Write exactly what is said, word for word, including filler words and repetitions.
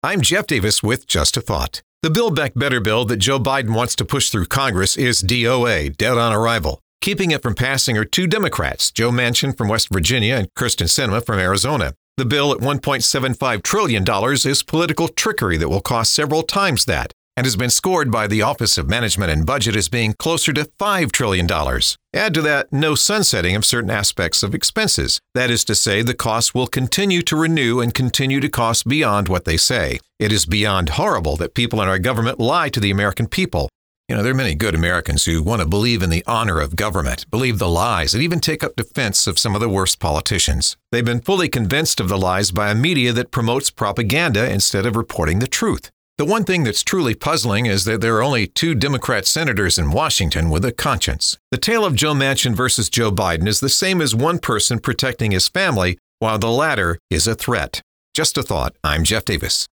I'm Jeff Davis with Just a Thought. The Build Back Better bill that Joe Biden wants to push through Congress is D O A, dead on arrival. Keeping it from passing are two Democrats, Joe Manchin from West Virginia and Kyrsten Sinema from Arizona. The bill at one point seven five trillion dollars is political trickery that will cost several times that, and has been scored by the Office of Management and Budget as being closer to five trillion dollars. Add to that no sunsetting of certain aspects of expenses. That is to say, the costs will continue to renew and continue to cost beyond what they say. It is beyond horrible that people in our government lie to the American people. You know, there are many good Americans who want to believe in the honor of government, believe the lies, and even take up defense of some of the worst politicians. They've been fully convinced of the lies by a media that promotes propaganda instead of reporting the truth. The one thing that's truly puzzling is that there are only two Democrat senators in Washington with a conscience. The tale of Joe Manchin versus Joe Biden is the same as one person protecting his family, while the latter is a threat. Just a thought. I'm Jeff Davis.